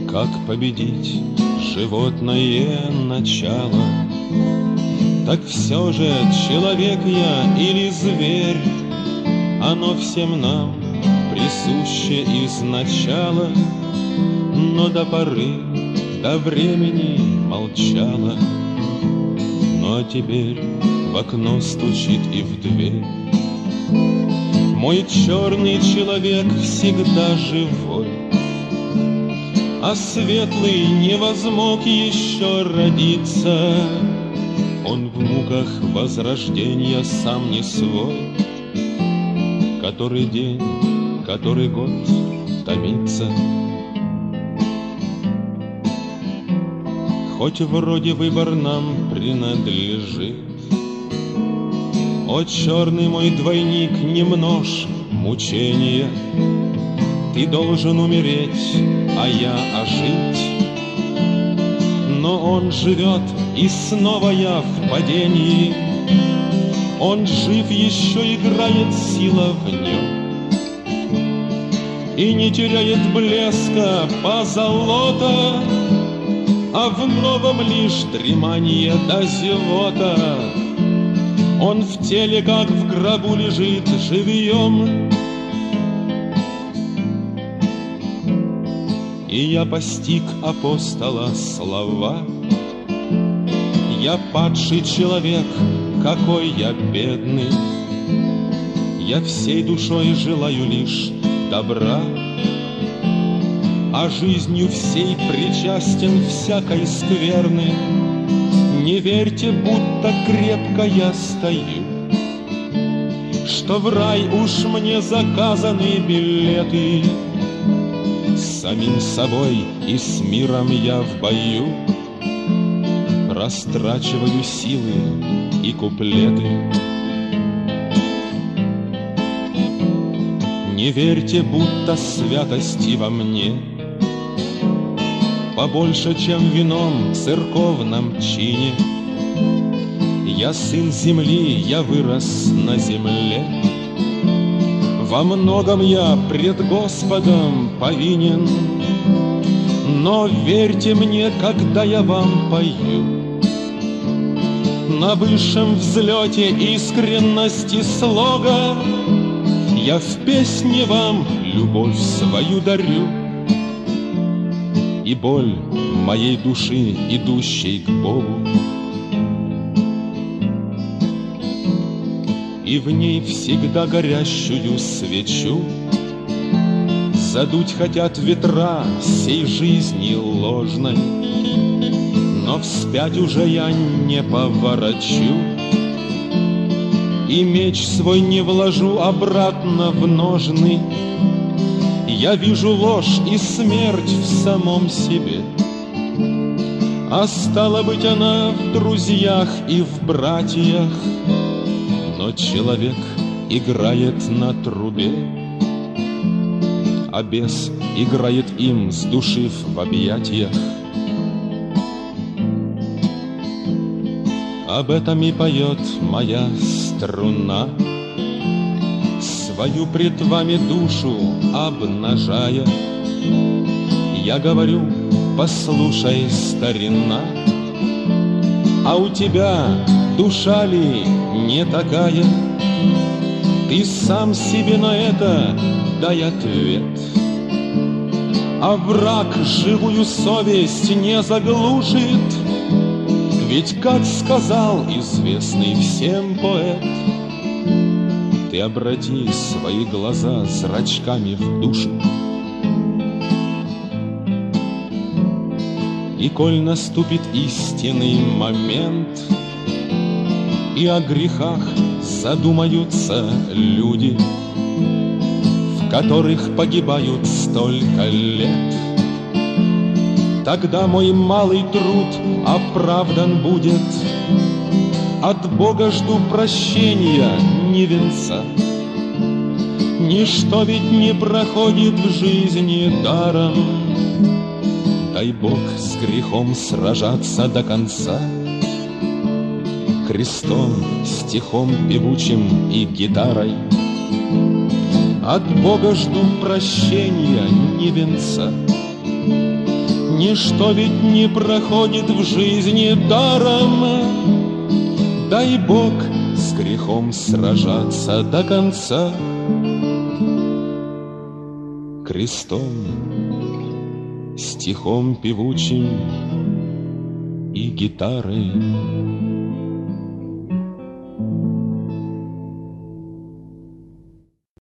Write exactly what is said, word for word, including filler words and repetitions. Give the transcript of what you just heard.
Как победить животное начало? Так все же человек я или зверь, оно всем нам присуще изначало, но до поры, до времени молчало. Ну а теперь в окно стучит и в дверь. Мой черный человек всегда живой, а светлый не возмог еще родиться. Он в муках возрождения сам не свой, который день, который год томится. Хоть вроде выбор нам принадлежит, о, черный мой двойник, не множь мучения. Ты должен умереть, а я ожить. Но он живет, и снова я в падении. Он жив, еще играет сила в нем, и не теряет блеска позолота, а в новом лишь дреманье до зевота. Он в теле, как в гробу, лежит живьем. И я постиг апостола слова: я падший человек, какой я бедный. Я всей душой желаю лишь добра, а жизнью всей причастен всякой скверны. Не верьте, будто крепко я стою, что в рай уж мне заказаны билеты. С самим собой и с миром я в бою растрачиваю силы и куплеты. Не верьте, будто святости во мне побольше, чем вином в церковном чине. Я сын земли, я вырос на земле. Во многом я пред Господом повинен, но верьте мне, когда я вам пою. На высшем взлете искренности слога я в песне вам любовь свою дарю. И боль моей души, идущей к Богу, и в ней всегда горящую свечу задуть хотят ветра сей жизни ложной, но вспять уже я не поворачу, и меч свой не вложу обратно в ножны. Я вижу ложь и смерть в самом себе, а стало быть, она в друзьях и в братьях. Но человек играет на трубе, а бес играет им, сдушив в объятиях. Об этом и поет моя струна, свою пред вами душу обнажая. Я говорю: послушай, старина, а у тебя душа ли не такая? Ты сам себе на это дай ответ. А враг живую совесть не заглушит, ведь, как сказал известный всем поэт, ты обрати свои глаза зрачками в душу, и коль наступит истинный момент, и о грехах задумаются люди, в которых погибают столько лет, тогда мой малый труд оправдан будет. От Бога жду прощения, не венца. Ничто ведь не проходит в жизни даром. Дай Бог с грехом сражаться до конца, крестом, стихом певучим и гитарой. От Бога жду прощения, не венца. Ничто ведь не проходит в жизни даром. Дай Бог с грехом сражаться до конца. Крестом, стихом певучим и гитарой